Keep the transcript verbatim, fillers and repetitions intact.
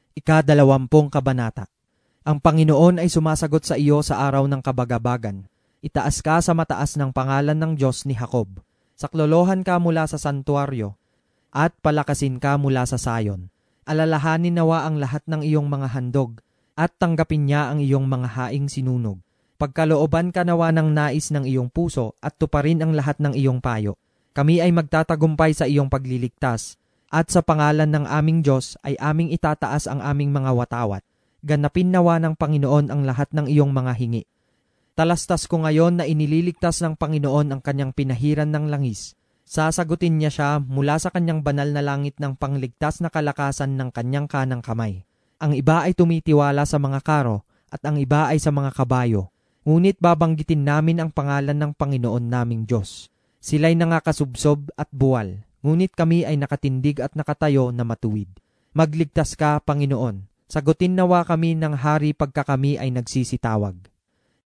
Ikadalawampung kabanata. Ang Panginoon ay sumasagot sa iyo sa araw ng kabagabagan. Itaas ka sa mataas ng pangalan ng Diyos ni Jacob. Saklolohan ka mula sa santuaryo, at palakasin ka mula sa Sayon. Alalahanin nawa ang lahat ng iyong mga handog, at tanggapin niya ang iyong mga haing sinunog. Pagkalooban ka nawa ng nais ng iyong puso, at tuparin ang lahat ng iyong payo. Kami ay magtatagumpay sa iyong pagliligtas, at sa pangalan ng aming Diyos ay aming itataas ang aming mga watawat. Ganapin nawa ng Panginoon ang lahat ng iyong mga hingi. Talastas ko ngayon na inililigtas ng Panginoon ang kanyang pinahiran ng langis. Sasagutin niya siya mula sa kanyang banal na langit ng pangligtas na kalakasan ng kanyang kanang kamay. Ang iba ay tumitiwala sa mga karo, at ang iba ay sa mga kabayo. Ngunit babanggitin namin ang pangalan ng Panginoon naming Diyos. Sila'y nangakasubsob at buwal, ngunit kami ay nakatindig at nakatayo na matuwid. Magligtas ka, Panginoon. Sagutin nawa kami ng hari pagka kami ay nagsisitawag.